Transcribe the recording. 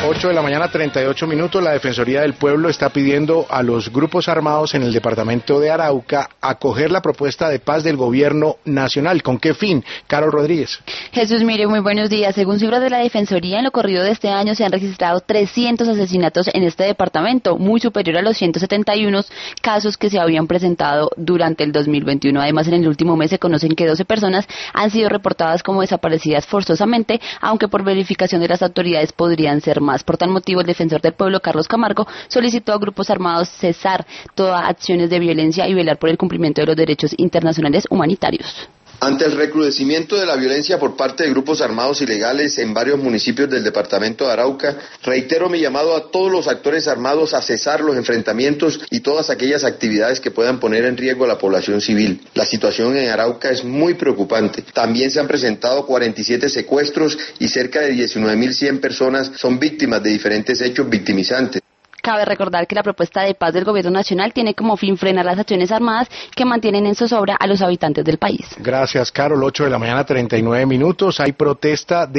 8 de la mañana, 38 minutos. La Defensoría del Pueblo está pidiendo a los grupos armados en el departamento de Arauca acoger la propuesta de paz del gobierno nacional. ¿Con qué fin? Carol Rodríguez. Jesús, mire, muy buenos días. Según cifras de la Defensoría, en lo corrido de este año se han registrado 300 asesinatos en este departamento, muy superior a los 171 casos que se habían presentado durante el 2021. Además, en el último mes se conocen que 12 personas han sido reportadas como desaparecidas forzosamente, aunque por verificación de las autoridades podrían ser más. Por tal motivo, el defensor del pueblo, Carlos Camargo, solicitó a grupos armados cesar todas acciones de violencia y velar por el cumplimiento de los derechos internacionales humanitarios. Ante el recrudecimiento de la violencia por parte de grupos armados ilegales en varios municipios del departamento de Arauca, reitero mi llamado a todos los actores armados a cesar los enfrentamientos y todas aquellas actividades que puedan poner en riesgo a la población civil. La situación en Arauca es muy preocupante. También se han presentado 47 secuestros y cerca de 19.100 personas son víctimas de diferentes hechos victimizantes. Cabe recordar que la propuesta de paz del gobierno nacional tiene como fin frenar las acciones armadas que mantienen en zozobra a los habitantes del país. Gracias, Carol. 8 de la mañana, 39 minutos. Hay protesta de